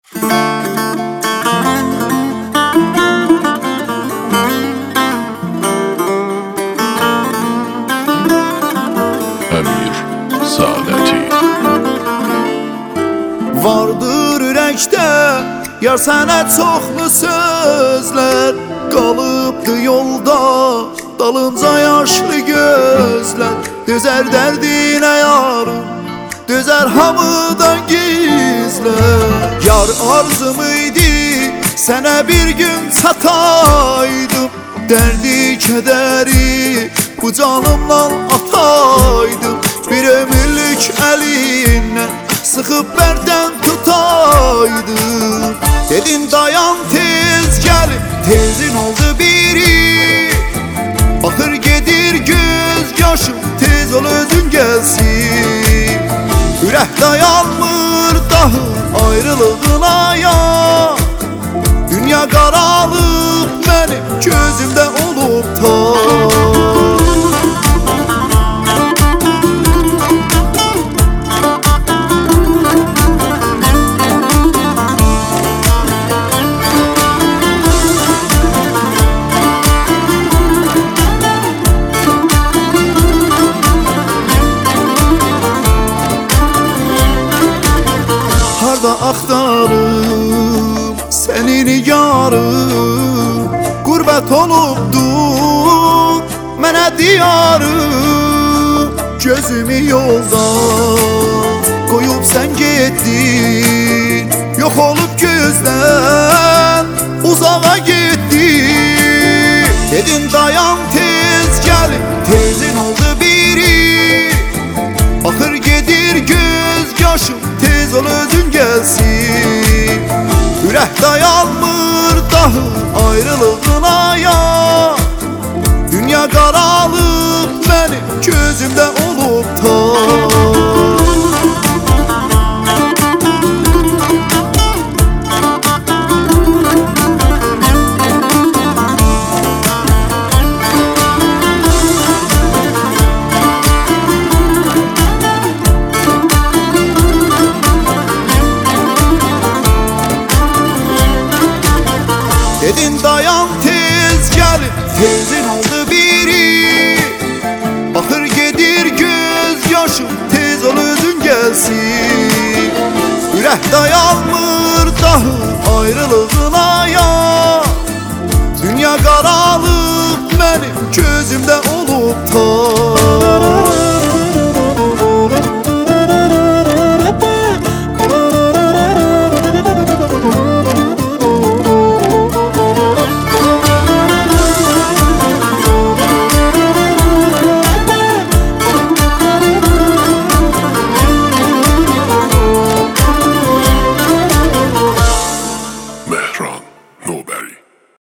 Əmir Sadəti. Vardır ürəkdə yar sənə çoxlu sözlər, qalıbdı yolda dalınca yaşlı gözlər. Dözər dərdinə yarım, dözər hamıdan gizlər. Yar arzum idi sənə bir gün çataydım, dərdi kədəri bu canımdan ataydım. Bir ömürlük əlindən sıxıb bərdən tutaydım. Dedin dayan tez gəl, tezin oldu biri. Baxır gedir göz yaşım, tez ol özün gəlsin. Ürək dayanmır daha ayrılığına ya. Dünya qaralıb mənim gözümdə olub ta. Harda axtarım sənin yarım, qürbət olubdur mənə diyarım. Gözümü yoldan qoyub sən getdin, yox olub gözdən uzağa getdin. Dedin dayan tez gəl, tezin oldu biri. Baxır gedir göz yaşım, tez ol özün gəlsin. Ürək dayanmır daha ayrılığına ya. Dünya qaralıb mənim gözümdə olub ta. Dedin dayan tez gəl, tezin oldu biri. Baxır gedir göz yaşım, tez ol özün gəlsin. Ürək dayanmır daha ayrılığına ya. Dünya qaralıb mənim gözümdə olub ta.